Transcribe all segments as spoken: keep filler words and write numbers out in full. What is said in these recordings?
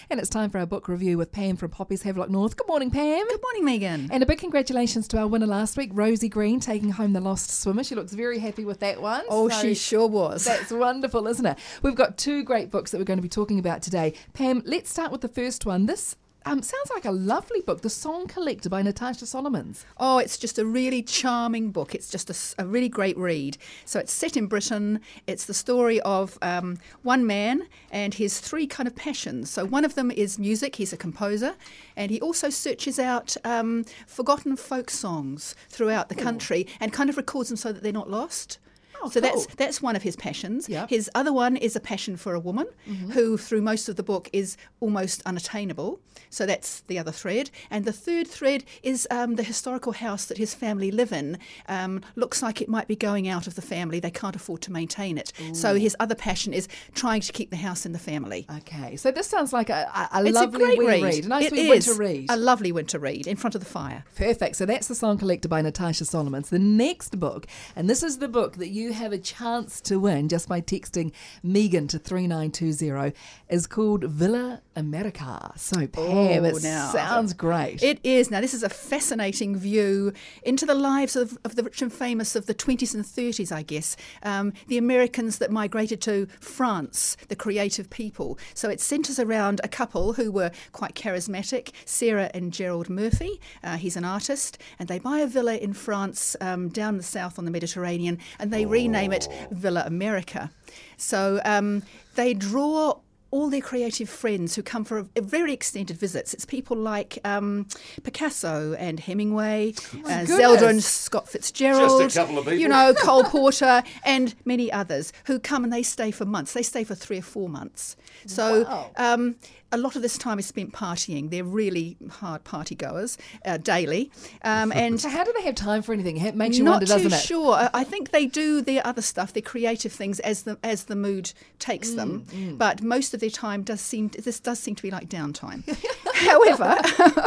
And it's time for our book review with Pam from Poppies Havelock North. Good morning, Pam. Good morning, Megan. And a big congratulations to our winner last week, Rosie Green, taking home the Lost Swimmer. She looks very happy with that one. Oh, so she sure was. That's wonderful, isn't it? We've got two great books that we're going to be talking about today. Pam, let's start with the first one. This Um, sounds like a lovely book, The Song Collector by Natasha Solomons. Oh, it's just a really charming book. It's just a, a really great read. So it's set in Britain. It's the story of um, one man and his three kind of passions. So one of them is music. He's a composer. And he also searches out um, forgotten folk songs throughout the country and kind of records them so that they're not lost. Oh, so cool. that's that's one of his passions. Yep. His other one is a passion for a woman mm-hmm. who, through most of the book, is almost unattainable. So that's the other thread. And the third thread is um, the historical house that his family live in. Um, looks like it might be going out of the family. They can't afford to maintain it. Ooh. So his other passion is trying to keep the house in the family. Okay, so this sounds like a, a, a it's lovely a great wee read. read. A nice it wee is winter read. A lovely winter read in front of the fire. Perfect. So that's The Song Collector by Natasha Solomons. The next book, and this is the book that you have a chance to win just by texting Megan to three nine two zero, is called Villa America. So Pam, oh, it now, sounds great. It is. Now this is a fascinating view into the lives of, of the rich and famous of the twenties and thirties, I guess. Um, the Americans that migrated to France, the creative people. So it centres around a couple who were quite charismatic, Sarah and Gerald Murphy. Uh, he's an artist, and they buy a villa in France um, down the south on the Mediterranean, and they oh. rename it Villa America. So um, they draw all their creative friends who come for a, a very extended visits. It's people like um, Picasso and Hemingway, oh uh, Zelda and Scott Fitzgerald, just a couple of people. you know, Cole Porter, and many others who come and they stay for months. They stay for three or four months. So wow. um, a lot of this time is spent partying. They're really hard party goers uh, daily. Um, and so how do they have time for anything? It makes you wonder, doesn't it? Not too sure. I think they do their other stuff, their creative things, as the as the mood takes mm, them. Mm. But most of their time does seem this does seem to be like downtime. However,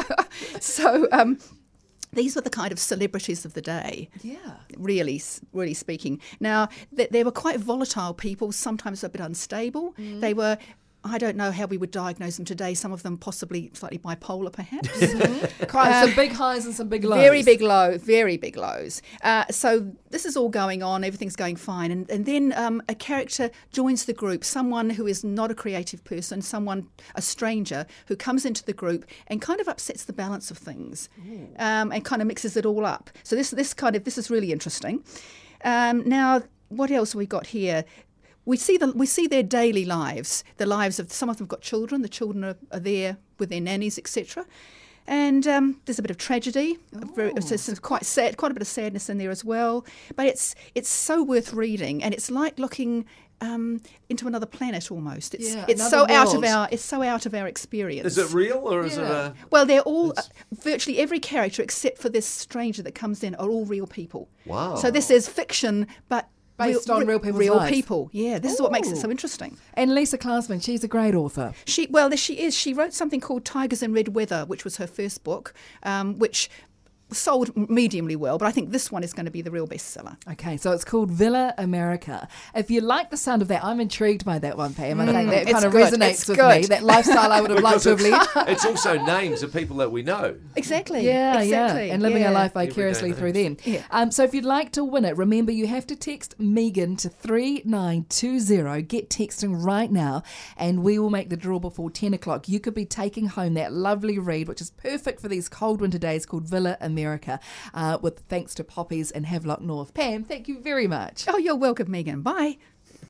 so. Um, These were the kind of celebrities of the day. Yeah. Really, really speaking. Now, they, they were quite volatile people, sometimes a bit unstable. Mm. They were, I don't know how we would diagnose them today, some of them possibly slightly bipolar, perhaps. Mm-hmm. Quite uh, some big highs and some big lows. Very big low, very big lows. Uh, so this is all going on, everything's going fine. And, and then um, a character joins the group, someone who is not a creative person, someone, a stranger, who comes into the group and kind of upsets the balance of things um, and kind of mixes it all up. So this, this kind of, this is really interesting. Um, now, what else have we got here? We see the we see their daily lives, the lives of some of them have got children. The children are, are there with their nannies, et cetera. And um, there's a bit of tragedy, oh. very, it's, it's quite sad, quite a bit of sadness in there as well. But it's it's so worth reading, and it's like looking um, into another planet almost. It's yeah, it's so world. out of our it's so out of our experience. Is it real or is yeah. it a? Well, they're all uh, virtually every character except for this stranger that comes in are all real people. Wow! So this is fiction, but based real, on real people's real lives. people. Yeah, this Ooh. is what makes it so interesting. And Lisa Klassman, she's a great author. She well, she is. She wrote something called Tigers in Red Weather, which was her first book, um, which sold mediumly well, but I think this one is going to be the real bestseller. Okay, so it's called Villa America. If you like the sound of that, I'm intrigued by that one, Pam. I Mm, think that it's kind of good, resonates it's with good. me. That lifestyle I would have liked to have led. It's also names of people that we know. Exactly. Yeah, exactly. yeah. And living yeah. our life vicariously through them. Yeah. Um, so if you'd like to win it, remember you have to text Megan to three nine two zero. Get texting right now, and we will make the draw before ten o'clock. You could be taking home that lovely read, which is perfect for these cold winter days, called Villa America. Uh, with thanks to Poppies and Havelock North. Pam, thank you very much. Oh, you're welcome, Megan. Bye.